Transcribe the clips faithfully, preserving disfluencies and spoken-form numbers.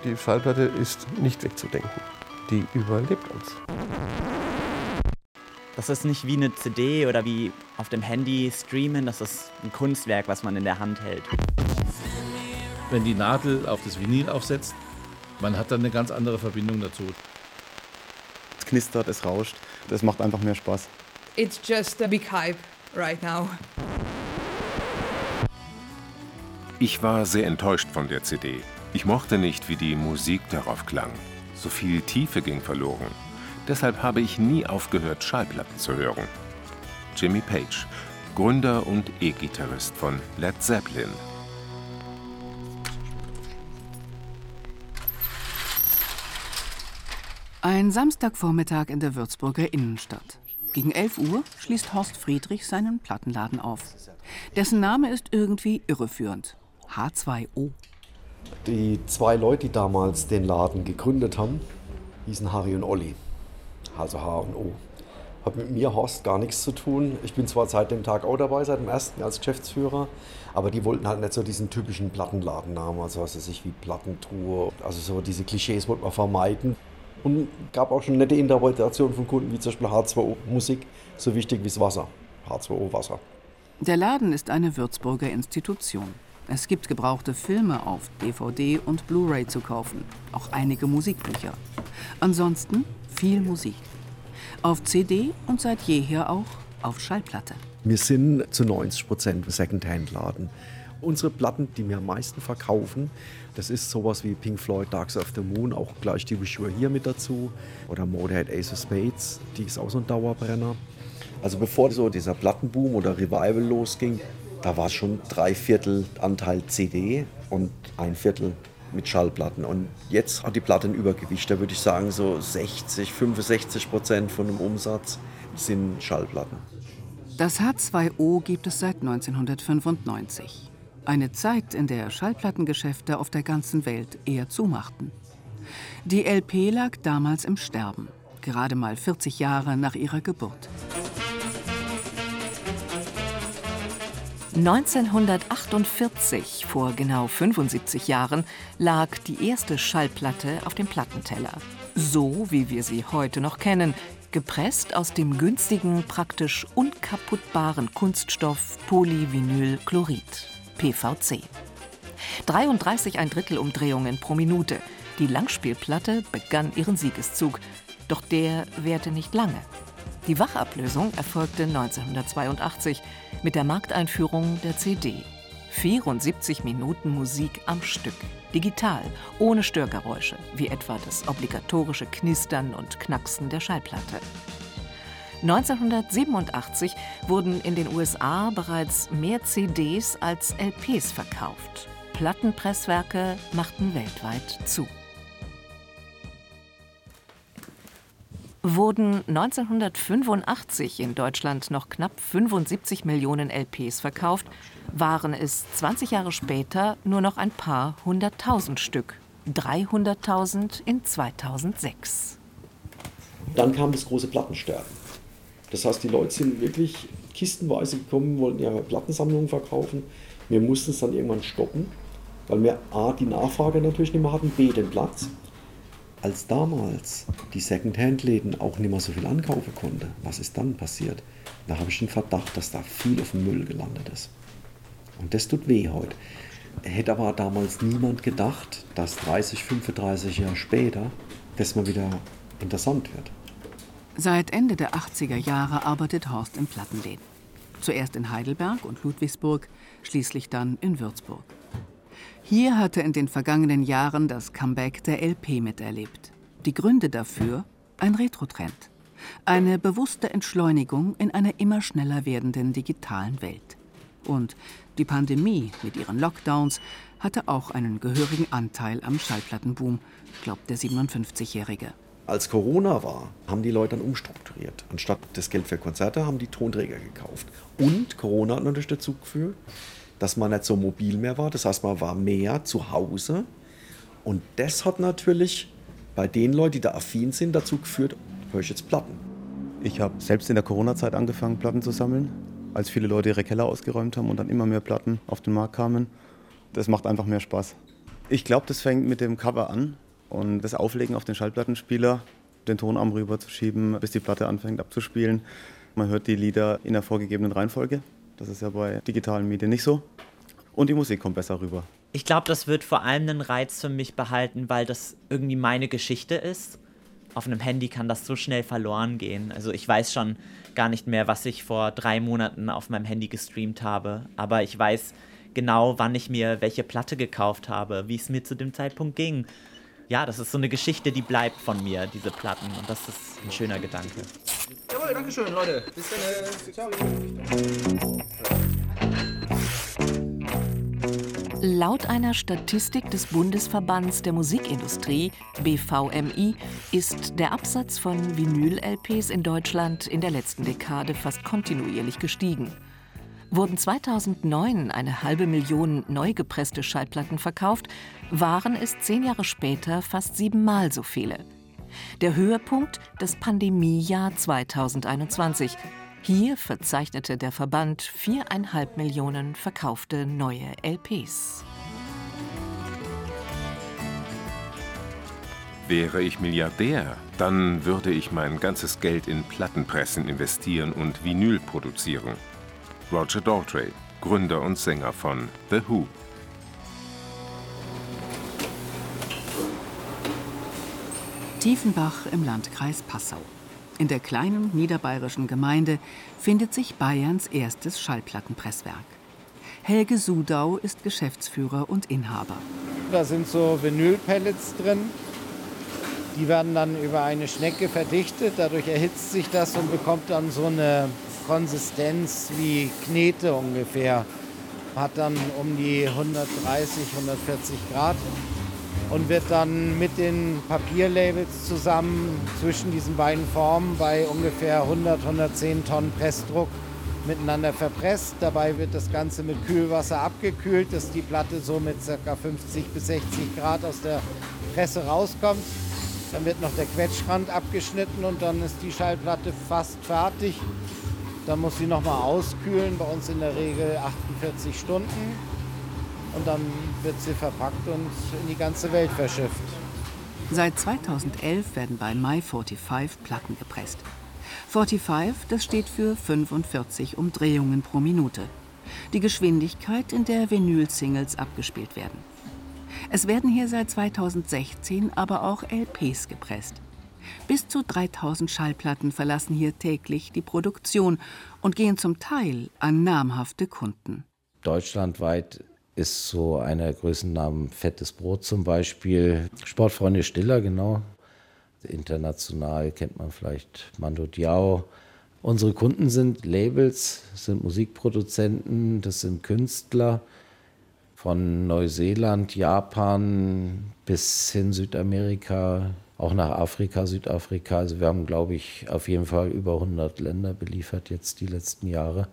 Die Schallplatte ist nicht wegzudenken. Die überlebt uns. Das ist nicht wie eine C D oder wie auf dem Handy streamen, das ist ein Kunstwerk, was man in der Hand hält. Wenn die Nadel auf das Vinyl aufsetzt, man hat dann eine ganz andere Verbindung dazu. Es knistert, es rauscht, das macht einfach mehr Spaß. It's just a big hype right now. Ich war sehr enttäuscht von der C D. Ich mochte nicht, wie die Musik darauf klang. So viel Tiefe ging verloren. Deshalb habe ich nie aufgehört, Schallplatten zu hören. Jimmy Page, Gründer und E-Gitarrist von Led Zeppelin. Ein Samstagvormittag in der Würzburger Innenstadt. Gegen elf Uhr schließt Horst Friedrich seinen Plattenladen auf. Dessen Name ist irgendwie irreführend. H zwei O. Die zwei Leute, die damals den Laden gegründet haben, hießen Harry und Olli. Also H und O. Hat mit mir, Horst, gar nichts zu tun. Ich bin zwar seit dem Tag auch dabei, seit dem ersten als Geschäftsführer, aber die wollten halt nicht so diesen typischen Plattenladennamen, also was weiß ich, wie Plattentruhe. Also so diese Klischees wollten wir vermeiden. Und gab auch schon nette Interpretationen von Kunden, wie zum Beispiel H zwei O Musik, so wichtig wie das Wasser. H zwei O Wasser. Der Laden ist eine Würzburger Institution. Es gibt gebrauchte Filme auf D V D und Blu-ray zu kaufen, auch einige Musikbücher. Ansonsten viel Musik. Auf C D und seit jeher auch auf Schallplatte. Wir sind zu neunzig Prozent Secondhand-Laden. Unsere Platten, die wir am meisten verkaufen, das ist sowas wie Pink Floyd, Dark Side of the Moon, auch gleich die Wish You Were Here mit dazu. Oder Motorhead, Ace of Spades, die ist auch so ein Dauerbrenner. Also bevor so dieser Plattenboom oder Revival losging, da war es schon drei Viertel Anteil C D und ein Viertel mit Schallplatten. Und jetzt hat die Platte ein Übergewicht. Da würde ich sagen, so sechzig, fünfundsechzig Prozent von dem Umsatz sind Schallplatten. Das H zwei O gibt es seit neunzehnhundertfünfundneunzig. Eine Zeit, in der Schallplattengeschäfte auf der ganzen Welt eher zumachten. Die L P lag damals im Sterben, gerade mal vierzig Jahre nach ihrer Geburt. neunzehnhundertachtundvierzig, vor genau fünfundsiebzig Jahren, lag die erste Schallplatte auf dem Plattenteller. So, wie wir sie heute noch kennen, gepresst aus dem günstigen, praktisch unkaputtbaren Kunststoff Polyvinylchlorid, P V C. dreiunddreißig ein Drittel Umdrehungen pro Minute. Die Langspielplatte begann ihren Siegeszug, doch der währte nicht lange. Die Wachablösung erfolgte neunzehnhundertzweiundachtzig mit der Markteinführung der C D. vierundsiebzig Minuten Musik am Stück, digital, ohne Störgeräusche, wie etwa das obligatorische Knistern und Knacksen der Schallplatte. neunzehnhundertsiebenundachtzig wurden in den U S A bereits mehr C Ds als L Ps verkauft. Plattenpresswerke machten weltweit zu. Wurden neunzehnhundertfünfundachtzig in Deutschland noch knapp fünfundsiebzig Millionen L Ps verkauft, waren es zwanzig Jahre später nur noch ein paar hunderttausend Stück. dreihunderttausend in zweitausendsechs. Dann kam das große Plattensterben. Das heißt, die Leute sind wirklich kistenweise gekommen, wollten ihre Plattensammlungen verkaufen. Wir mussten es dann irgendwann stoppen, weil wir A, die Nachfrage natürlich nicht mehr hatten, B, den Platz. Als damals die Secondhand-Läden auch nicht mehr so viel ankaufen konnten, was ist dann passiert? Da habe ich den Verdacht, dass da viel auf dem Müll gelandet ist. Und das tut weh heute. Hätte aber damals niemand gedacht, dass dreißig, fünfunddreißig Jahre später das mal wieder interessant wird. Seit Ende der achtziger Jahre arbeitet Horst in Plattenläden. Zuerst in Heidelberg und Ludwigsburg, schließlich dann in Würzburg. Hier hat er in den vergangenen Jahren das Comeback der L P miterlebt. Die Gründe dafür? Ein Retro-Trend. Eine bewusste Entschleunigung in einer immer schneller werdenden digitalen Welt. Und die Pandemie mit ihren Lockdowns hatte auch einen gehörigen Anteil am Schallplattenboom, glaubt der siebenundfünfzigjährige. Als Corona war, haben die Leute dann umstrukturiert. Anstatt das Geld für Konzerte haben die Tonträger gekauft. Und Corona hat natürlich dazu geführt, dass man nicht so mobil mehr war. Das heißt, man war mehr zu Hause. Und das hat natürlich bei den Leuten, die da affin sind, dazu geführt, höre ich jetzt Platten. Ich habe selbst in der Corona-Zeit angefangen, Platten zu sammeln, als viele Leute ihre Keller ausgeräumt haben und dann immer mehr Platten auf den Markt kamen. Das macht einfach mehr Spaß. Ich glaube, das fängt mit dem Cover an und das Auflegen auf den Schallplattenspieler, den Tonarm rüberzuschieben, bis die Platte anfängt abzuspielen. Man hört die Lieder in der vorgegebenen Reihenfolge. Das ist ja bei digitalen Medien nicht so. Und die Musik kommt besser rüber. Ich glaube, das wird vor allem einen Reiz für mich behalten, weil das irgendwie meine Geschichte ist. Auf einem Handy kann das so schnell verloren gehen. Also ich weiß schon gar nicht mehr, was ich vor drei Monaten auf meinem Handy gestreamt habe. Aber ich weiß genau, wann ich mir welche Platte gekauft habe, wie es mir zu dem Zeitpunkt ging. Ja, das ist so eine Geschichte, die bleibt von mir, diese Platten. Und das ist ein schöner Gedanke. Jawohl, danke schön, Leute. Bis dann. Ciao. Laut einer Statistik des Bundesverbands der Musikindustrie, B V M I, ist der Absatz von Vinyl-L Ps in Deutschland in der letzten Dekade fast kontinuierlich gestiegen. Wurden zweitausendneun eine halbe Million neu gepresste Schallplatten verkauft, waren es zehn Jahre später fast siebenmal so viele. Der Höhepunkt das Pandemiejahr zweitausendeinundzwanzig. Hier verzeichnete der Verband viereinhalb Millionen verkaufte neue L Ps. Wäre ich Milliardär, dann würde ich mein ganzes Geld in Plattenpressen investieren und Vinyl produzieren. Roger Daltrey, Gründer und Sänger von The Who. Tiefenbach im Landkreis Passau. In der kleinen niederbayerischen Gemeinde findet sich Bayerns erstes Schallplattenpresswerk. Helge Sudau ist Geschäftsführer und Inhaber. Da sind so Vinylpellets drin. Die werden dann über eine Schnecke verdichtet. Dadurch erhitzt sich das und bekommt dann so eine Konsistenz wie Knete ungefähr. Hat dann um die hundertdreißig, hundertvierzig Grad. Und wird dann mit den Papierlabels zusammen zwischen diesen beiden Formen bei ungefähr hundert, hundertzehn Tonnen Pressdruck miteinander verpresst. Dabei wird das Ganze mit Kühlwasser abgekühlt, dass die Platte so mit ca. fünfzig bis sechzig Grad aus der Presse rauskommt. Dann wird noch der Quetschrand abgeschnitten und dann ist die Schallplatte fast fertig. Dann muss sie nochmal auskühlen, bei uns in der Regel achtundvierzig Stunden. Und dann wird sie verpackt und in die ganze Welt verschifft. Seit zweitausendelf werden bei My fünfundvierzig Platten gepresst. fünfundvierzig, das steht für fünfundvierzig Umdrehungen pro Minute. Die Geschwindigkeit, in der Vinyl-Singles abgespielt werden. Es werden hier seit zweitausendsechzehn aber auch L Ps gepresst. Bis zu dreitausend Schallplatten verlassen hier täglich die Produktion und gehen zum Teil an namhafte Kunden. Deutschlandweit ist so einer der Größennamen Fettes Brot zum Beispiel. Sportfreunde Stiller, genau. International kennt man vielleicht Mando Diao. Unsere Kunden sind Labels, sind Musikproduzenten, das sind Künstler von Neuseeland, Japan bis hin Südamerika, auch nach Afrika, Südafrika. Also wir haben, glaube ich, auf jeden Fall über hundert Länder beliefert jetzt die letzten Jahre.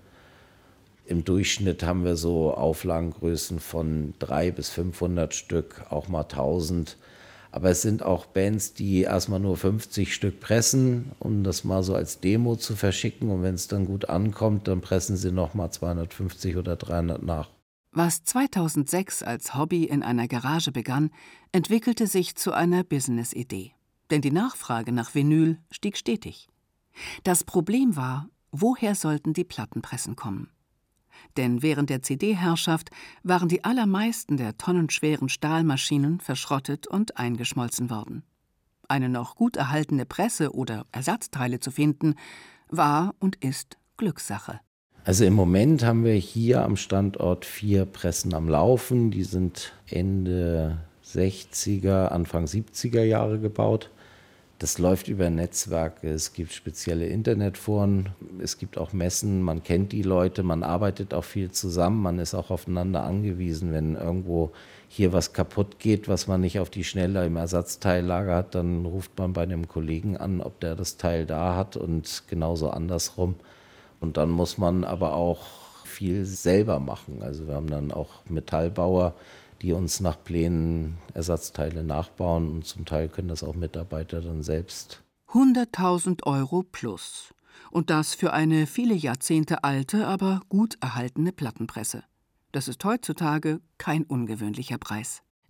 Im Durchschnitt haben wir so Auflagengrößen von dreihundert bis fünfhundert Stück, auch mal tausend. Aber es sind auch Bands, die erstmal nur fünfzig Stück pressen, um das mal so als Demo zu verschicken. Und wenn es dann gut ankommt, dann pressen sie nochmal zweihundertfünfzig oder dreihundert nach. Was zweitausendsechs als Hobby in einer Garage begann, entwickelte sich zu einer Business-Idee. Denn die Nachfrage nach Vinyl stieg stetig. Das Problem war, woher sollten die Plattenpressen kommen? Denn während der C D-Herrschaft waren die allermeisten der tonnenschweren Stahlmaschinen verschrottet und eingeschmolzen worden. Eine noch gut erhaltene Presse oder Ersatzteile zu finden, war und ist Glückssache. Also im Moment haben wir hier am Standort vier Pressen am Laufen. Die sind Ende sechziger, Anfang siebziger Jahre gebaut. Das läuft über Netzwerke, es gibt spezielle Internetforen, es gibt auch Messen, man kennt die Leute, man arbeitet auch viel zusammen, man ist auch aufeinander angewiesen. Wenn irgendwo hier was kaputt geht, was man nicht auf die Schnelle im Ersatzteillager hat, dann ruft man bei einem Kollegen an, ob der das Teil da hat und genauso andersrum. Und dann muss man aber auch viel selber machen. Also wir haben dann auch Metallbauer, die uns nach Plänen Ersatzteile nachbauen und zum Teil können das auch Mitarbeiter dann selbst. hunderttausend Euro plus. Und das für eine viele Jahrzehnte alte, aber gut erhaltene Plattenpresse. Das ist heutzutage kein ungewöhnlicher Preis.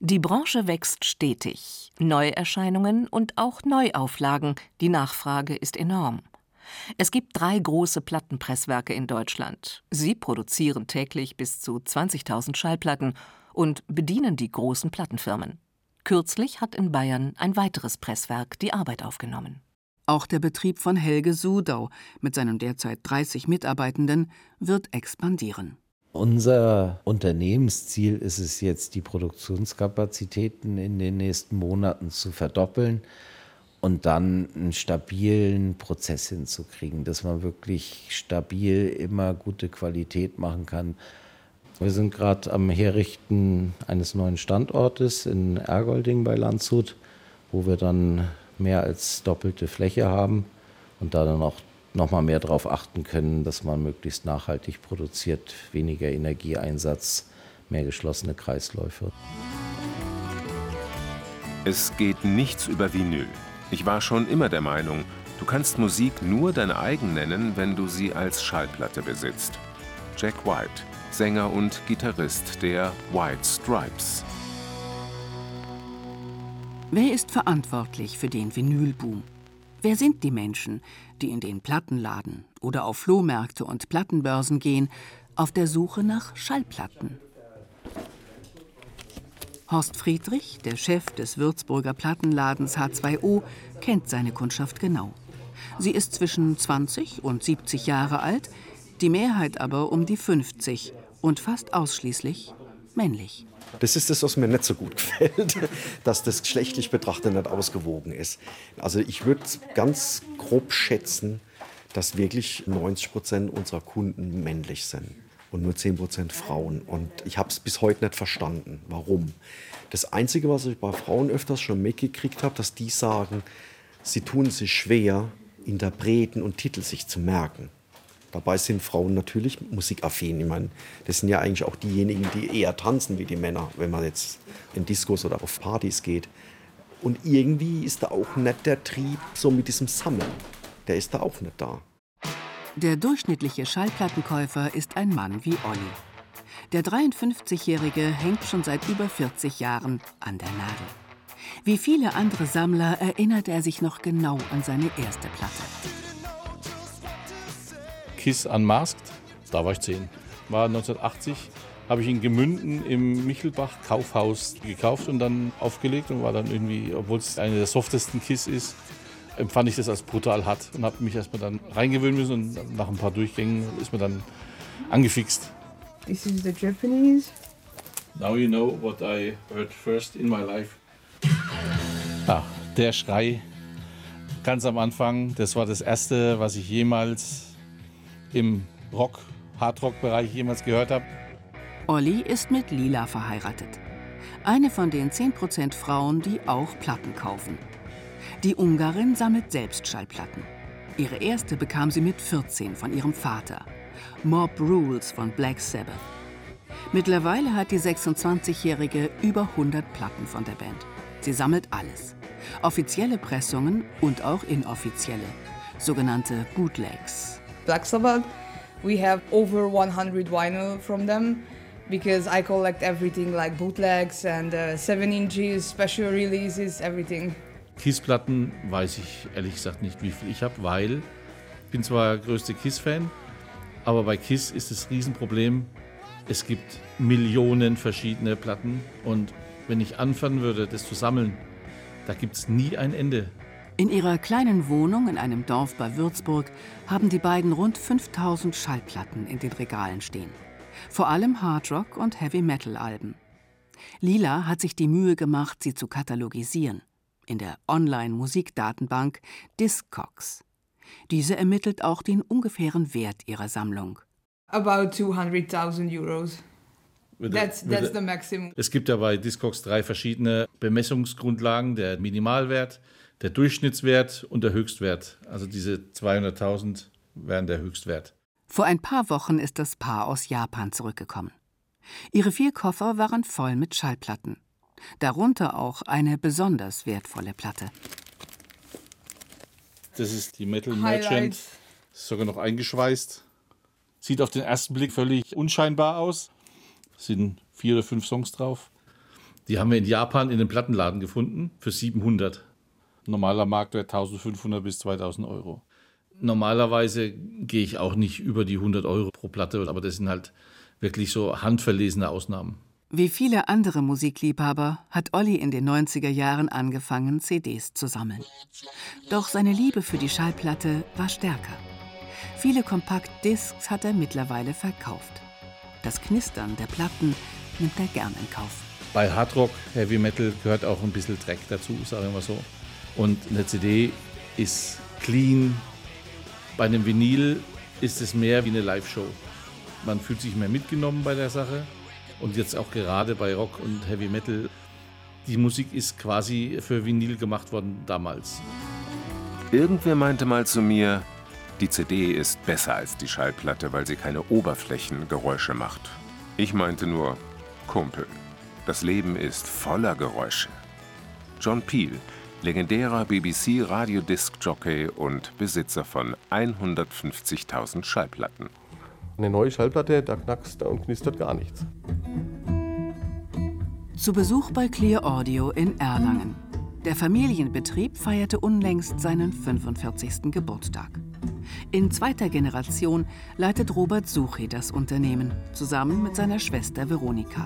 Die Branche wächst stetig. Neuerscheinungen und auch Neuauflagen. Die Nachfrage ist enorm. Es gibt drei große Plattenpresswerke in Deutschland. Sie produzieren täglich bis zu zwanzigtausend Schallplatten und bedienen die großen Plattenfirmen. Kürzlich hat in Bayern ein weiteres Presswerk die Arbeit aufgenommen. Auch der Betrieb von Helge Sudau mit seinen derzeit dreißig Mitarbeitenden wird expandieren. Unser Unternehmensziel ist es jetzt, die Produktionskapazitäten in den nächsten Monaten zu verdoppeln und dann einen stabilen Prozess hinzukriegen, dass man wirklich stabil immer gute Qualität machen kann. Wir sind gerade am Herrichten eines neuen Standortes in Ergolding bei Landshut, wo wir dann mehr als doppelte Fläche haben und da dann auch noch mal mehr darauf achten können, dass man möglichst nachhaltig produziert, weniger Energieeinsatz, mehr geschlossene Kreisläufe. Es geht nichts über Vinyl. Ich war schon immer der Meinung, du kannst Musik nur deine eigen nennen, wenn du sie als Schallplatte besitzt. Jack White, Sänger und Gitarrist der White Stripes. Wer ist verantwortlich für den Vinylboom? Wer sind die Menschen, die in den Plattenladen oder auf Flohmärkte und Plattenbörsen gehen, auf der Suche nach Schallplatten? Horst Friedrich, der Chef des Würzburger Plattenladens H zwei O, kennt seine Kundschaft genau. Sie ist zwischen zwanzig und siebzig Jahre alt, die Mehrheit aber um die fünfzig und fast ausschließlich männlich. Das ist das, was mir nicht so gut gefällt, dass das geschlechtlich betrachtet nicht ausgewogen ist. Also ich würde ganz grob schätzen, dass wirklich neunzig Prozent unserer Kunden männlich sind und nur zehn Prozent Frauen. Und ich habe es bis heute nicht verstanden, warum. Das Einzige, was ich bei Frauen öfters schon mitgekriegt habe, dass die sagen, sie tun sich schwer, Interpreten und Titel sich zu merken. Dabei sind Frauen natürlich musikaffin. Ich meine, das sind ja eigentlich auch diejenigen, die eher tanzen wie die Männer, wenn man jetzt in Diskos oder auf Partys geht. Und irgendwie ist da auch nicht der Trieb so mit diesem Sammeln. Der ist da auch nicht da. Der durchschnittliche Schallplattenkäufer ist ein Mann wie Olli. Der dreiundfünfzigjährige hängt schon seit über vierzig Jahren an der Nadel. Wie viele andere Sammler erinnert er sich noch genau an seine erste Platte. Kiss Unmasked, da war ich zehn. War neunzehnhundertachtzig, habe ich in Gemünden im Michelbach Kaufhaus gekauft und dann aufgelegt und war dann irgendwie, obwohl es eine der softesten Kiss ist, empfand ich das als brutal hart und habe mich erstmal dann reingewöhnen müssen und nach ein paar Durchgängen ist man dann angefixt. This is the Japanese. Now you know what I heard first in my life. Ah, der Schrei ganz am Anfang, das war das erste, was ich jemals im Rock, Hardrock-Bereich jemals gehört habe. Olli ist mit Lila verheiratet. Eine von den zehn Prozent Frauen, die auch Platten kaufen. Die Ungarin sammelt selbst Schallplatten. Ihre erste bekam sie mit vierzehn von ihrem Vater. Mob Rules von Black Sabbath. Mittlerweile hat die sechsundzwanzigjährige über hundert Platten von der Band. Sie sammelt alles. Offizielle Pressungen und auch inoffizielle. Sogenannte Bootlegs. Black Sabbath, we have over one hundred vinyl from them because I collect everything like bootlegs and uh, seven inches, special releases, everything. Kiss-Platten weiß ich ehrlich gesagt nicht, wie viel ich habe, weil ich bin zwar der größte Kiss-Fan, aber bei Kiss ist das Riesenproblem, es gibt Millionen verschiedene Platten und wenn ich anfangen würde, das zu sammeln, da gibt es nie ein Ende. In ihrer kleinen Wohnung in einem Dorf bei Würzburg haben die beiden rund fünftausend Schallplatten in den Regalen stehen. Vor allem Hardrock- und Heavy-Metal-Alben. Lila hat sich die Mühe gemacht, sie zu katalogisieren. In der Online-Musikdatenbank Discogs. Diese ermittelt auch den ungefähren Wert ihrer Sammlung. About two hundred thousand euros. That's, that's the maximum. Es gibt ja bei Discogs drei verschiedene Bemessungsgrundlagen. Der Minimalwert, der Durchschnittswert und der Höchstwert. Also diese zweihunderttausend wären der Höchstwert. Vor ein paar Wochen ist das Paar aus Japan zurückgekommen. Ihre vier Koffer waren voll mit Schallplatten. Darunter auch eine besonders wertvolle Platte. Das ist die Metal Merchant. Ist sogar noch eingeschweißt. Sieht auf den ersten Blick völlig unscheinbar aus. Es sind vier oder fünf Songs drauf. Die haben wir in Japan in einem Plattenladen gefunden für siebenhundert. Normaler Marktwert eintausendfünfhundert bis zweitausend Euro. Normalerweise gehe ich auch nicht über die hundert Euro pro Platte, aber das sind halt wirklich so handverlesene Ausnahmen. Wie viele andere Musikliebhaber hat Olli in den neunziger Jahren angefangen, C Ds zu sammeln. Doch seine Liebe für die Schallplatte war stärker. Viele Kompaktdiscs hat er mittlerweile verkauft. Das Knistern der Platten nimmt er gern in Kauf. Bei Hardrock, Heavy Metal gehört auch ein bisschen Dreck dazu, sagen wir mal so. Und eine C D ist clean. Bei einem Vinyl ist es mehr wie eine Live-Show. Man fühlt sich mehr mitgenommen bei der Sache. Und jetzt auch gerade bei Rock und Heavy Metal. Die Musik ist quasi für Vinyl gemacht worden damals. Irgendwer meinte mal zu mir, die C D ist besser als die Schallplatte, weil sie keine Oberflächengeräusche macht. Ich meinte nur, Kumpel, das Leben ist voller Geräusche. John Peel, legendärer B B C-Radiodisc-Jockey und Besitzer von hundertfünfzigtausend Schallplatten. Eine neue Schallplatte, da knackst und knistert gar nichts. Zu Besuch bei Clear Audio in Erlangen. Der Familienbetrieb feierte unlängst seinen fünfundvierzigsten Geburtstag. In zweiter Generation leitet Robert Suchy das Unternehmen, zusammen mit seiner Schwester Veronika.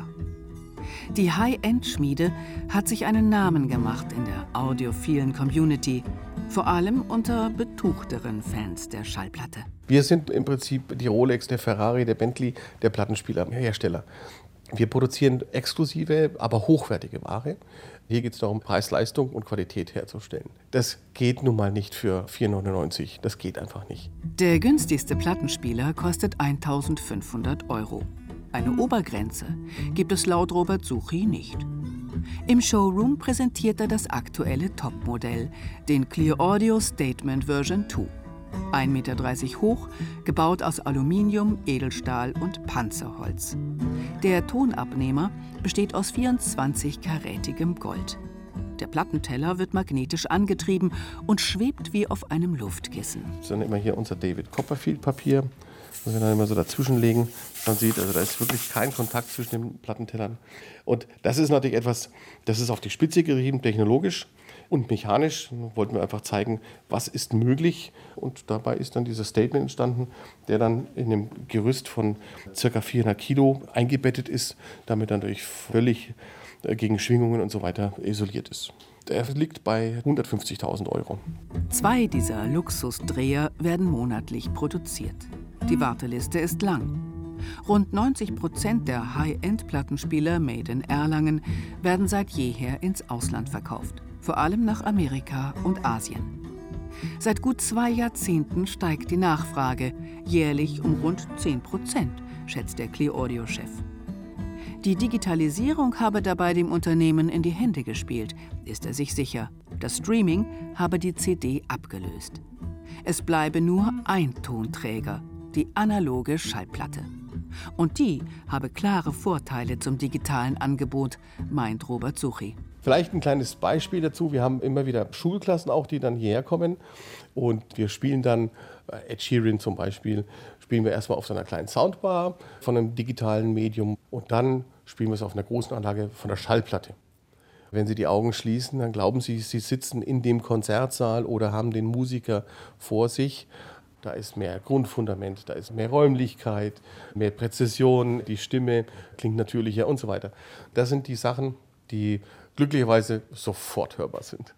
Die High-End-Schmiede hat sich einen Namen gemacht in der audiophilen Community, vor allem unter betuchteren Fans der Schallplatte. Wir sind im Prinzip die Rolex, der Ferrari, der Bentley, der Plattenspielerhersteller. Wir produzieren exklusive, aber hochwertige Ware. Hier geht es darum, Preis-Leistung und Qualität herzustellen. Das geht nun mal nicht für vier neunundneunzig. Das geht einfach nicht. Der günstigste Plattenspieler kostet eintausendfünfhundert Euro. Eine Obergrenze gibt es laut Robert Suchy nicht. Im Showroom präsentiert er das aktuelle Topmodell, den Clear Audio Statement Version zwei. ein Meter dreißig hoch, gebaut aus Aluminium, Edelstahl und Panzerholz. Der Tonabnehmer besteht aus vierundzwanzig-karätigem Gold. Der Plattenteller wird magnetisch angetrieben und schwebt wie auf einem Luftkissen. Das ist dann immer hier unser David Copperfield Papier, das wir dann immer so dazwischenlegen. Man sieht, also da ist wirklich kein Kontakt zwischen den Plattentellern. Und das ist natürlich etwas, das ist auf die Spitze gerieben, technologisch. Und mechanisch wollten wir einfach zeigen, was ist möglich. Und dabei ist dann dieses Statement entstanden, der dann in einem Gerüst von ca. vierhundert Kilo eingebettet ist, damit dann durch völlig gegen Schwingungen und so weiter isoliert ist. Der liegt bei hundertfünfzigtausend Euro. Zwei dieser Luxusdreher werden monatlich produziert. Die Warteliste ist lang. Rund neunzig Prozent der High-End-Plattenspieler made in Erlangen werden seit jeher ins Ausland verkauft. Vor allem nach Amerika und Asien. Seit gut zwei Jahrzehnten steigt die Nachfrage, jährlich um rund zehn Prozent, schätzt der Clear Audio-Chef. Die Digitalisierung habe dabei dem Unternehmen in die Hände gespielt, ist er sich sicher. Das Streaming habe die C D abgelöst. Es bleibe nur ein Tonträger, die analoge Schallplatte. Und die habe klare Vorteile zum digitalen Angebot, meint Robert Suchy. Vielleicht ein kleines Beispiel dazu. Wir haben immer wieder Schulklassen auch, die dann hierher kommen. Und wir spielen dann, Ed Sheeran zum Beispiel, spielen wir erstmal auf so einer kleinen Soundbar von einem digitalen Medium. Und dann spielen wir es auf einer großen Anlage von der Schallplatte. Wenn Sie die Augen schließen, dann glauben Sie, Sie sitzen in dem Konzertsaal oder haben den Musiker vor sich. Da ist mehr Grundfundament, da ist mehr Räumlichkeit, mehr Präzision, die Stimme klingt natürlicher und so weiter. Das sind die Sachen, die glücklicherweise sofort hörbar sind.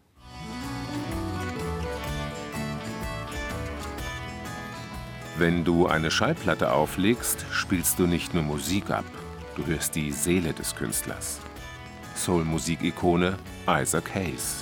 Wenn du eine Schallplatte auflegst, spielst du nicht nur Musik ab, du hörst die Seele des Künstlers. Soul-Musik-Ikone Isaac Hayes.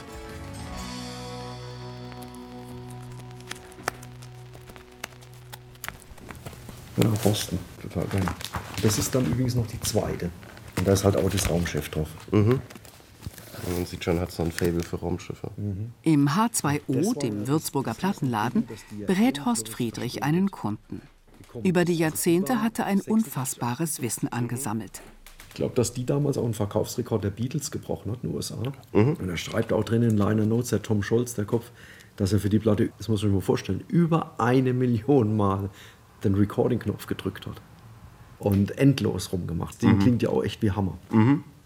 Ja, Boston, total geil. Das ist dann übrigens noch die zweite. Und da ist halt auch das Raumschiff drauf. Mhm. Man sieht schon, hat es noch ein Faible für Raumschiffe. Mhm. Im H zwei O, dem Würzburger Plattenladen, berät Horst Friedrich einen Kunden. Über die Jahrzehnte hat er ein unfassbares Wissen angesammelt. Ich glaube, dass die damals auch einen Verkaufsrekord der Beatles gebrochen hat in den U S A. Mhm. Und er schreibt auch drin in Liner Notes, der Tom Scholz, der Kopf, dass er für die Platte, das muss man sich mal vorstellen, über eine Million Mal den Recording-Knopf gedrückt hat. Und endlos rumgemacht. Die mhm. klingt ja auch echt wie Hammer. Mhm.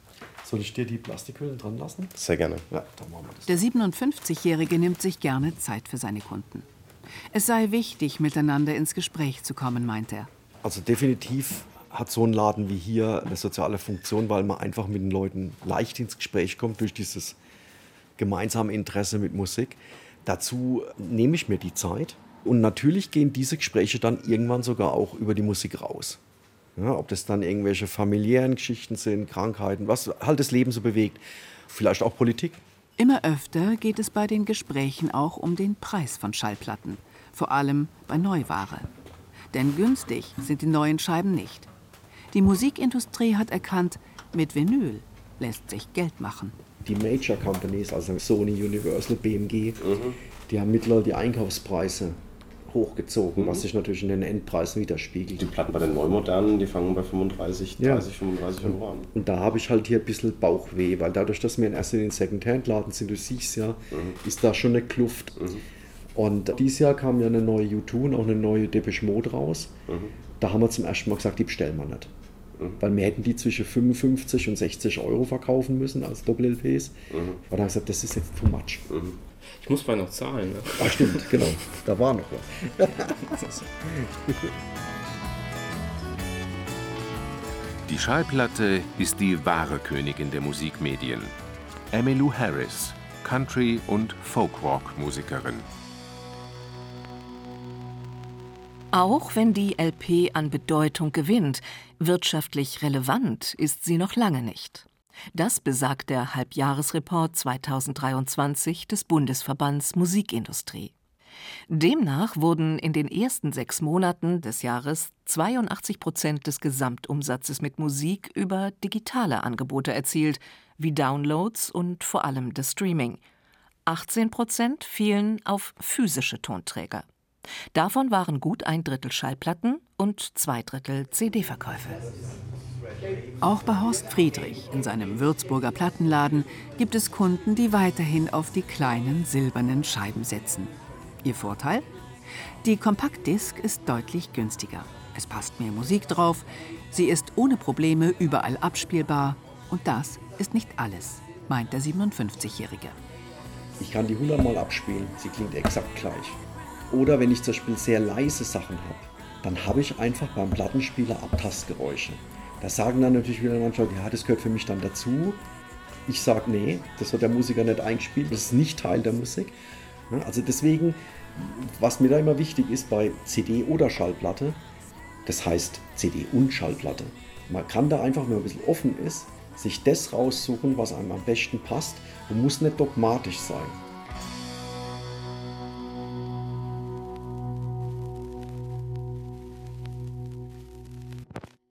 Soll ich dir die Plastikhüllen dran lassen? Sehr gerne. Ja, dann machen wir das. Der siebenundfünfzigjährige nimmt sich gerne Zeit für seine Kunden. Es sei wichtig, miteinander ins Gespräch zu kommen, meint er. Also definitiv hat so ein Laden wie hier eine soziale Funktion, weil man einfach mit den Leuten leicht ins Gespräch kommt durch dieses gemeinsame Interesse mit Musik. Dazu nehme ich mir die Zeit. Und natürlich gehen diese Gespräche dann irgendwann sogar auch über die Musik raus. Ja, ob das dann irgendwelche familiären Geschichten sind, Krankheiten, was halt das Leben so bewegt. Vielleicht auch Politik. Immer öfter geht es bei den Gesprächen auch um den Preis von Schallplatten. Vor allem bei Neuware. Denn günstig sind die neuen Scheiben nicht. Die Musikindustrie hat erkannt, mit Vinyl lässt sich Geld machen. Die Major Companies, also Sony, Universal, B M G, mhm. die haben mittlerweile die Einkaufspreise hochgezogen, mhm. was sich natürlich in den Endpreisen widerspiegelt. Die Platten bei den Neumodernen, die fangen bei fünfunddreißig, dreißig, ja. fünfunddreißig Euro an. Und da habe ich halt hier ein bisschen Bauchweh, weil dadurch, dass wir in erster Linie Second-Hand-Laden sind, du siehst ja, mhm. ist da schon eine Kluft. Mhm. Und dieses Jahr kam ja eine neue U zwei und auch eine neue Depeche Mode raus. Mhm. Da haben wir zum ersten Mal gesagt, die bestellen wir nicht. Mhm. Weil wir hätten die zwischen fünfundfünfzig und sechzig Euro verkaufen müssen als Doppel-L Ps. Mhm. Und da haben wir gesagt, das ist jetzt too much. Mhm. Ich muss vorher noch zahlen. Ne? Ach stimmt, genau. Da war noch was. Die Schallplatte ist die wahre Königin der Musikmedien. Emmylou Harris, Country- und Folk-Rock-Musikerin. Auch wenn die L P an Bedeutung gewinnt, wirtschaftlich relevant ist sie noch lange nicht. Das besagt der Halbjahresreport zweitausenddreiundzwanzig des Bundesverbands Musikindustrie. Demnach wurden in den ersten sechs Monaten des Jahres zweiundachtzig Prozent des Gesamtumsatzes mit Musik über digitale Angebote erzielt, wie Downloads und vor allem das Streaming. achtzehn Prozent fielen auf physische Tonträger. Davon waren gut ein Drittel Schallplatten und zwei Drittel C D-Verkäufe. Auch bei Horst Friedrich in seinem Würzburger Plattenladen gibt es Kunden, die weiterhin auf die kleinen silbernen Scheiben setzen. Ihr Vorteil? Die Kompaktdisk ist deutlich günstiger. Es passt mehr Musik drauf, sie ist ohne Probleme überall abspielbar. Und das ist nicht alles, meint der siebenundfünfzigjährige. Ich kann die hundertmal abspielen, sie klingt exakt gleich. Oder wenn ich zum Beispiel sehr leise Sachen habe, dann habe ich einfach beim Plattenspieler Abtastgeräusche. Da sagen dann natürlich wieder manchmal, ja, das gehört für mich dann dazu. Ich sage, nee, das hat der Musiker nicht eingespielt, das ist nicht Teil der Musik. Also deswegen, was mir da immer wichtig ist bei C D oder Schallplatte, das heißt C D und Schallplatte. Man kann da einfach, wenn man ein bisschen offen ist, sich das raussuchen, was einem am besten passt und muss nicht dogmatisch sein.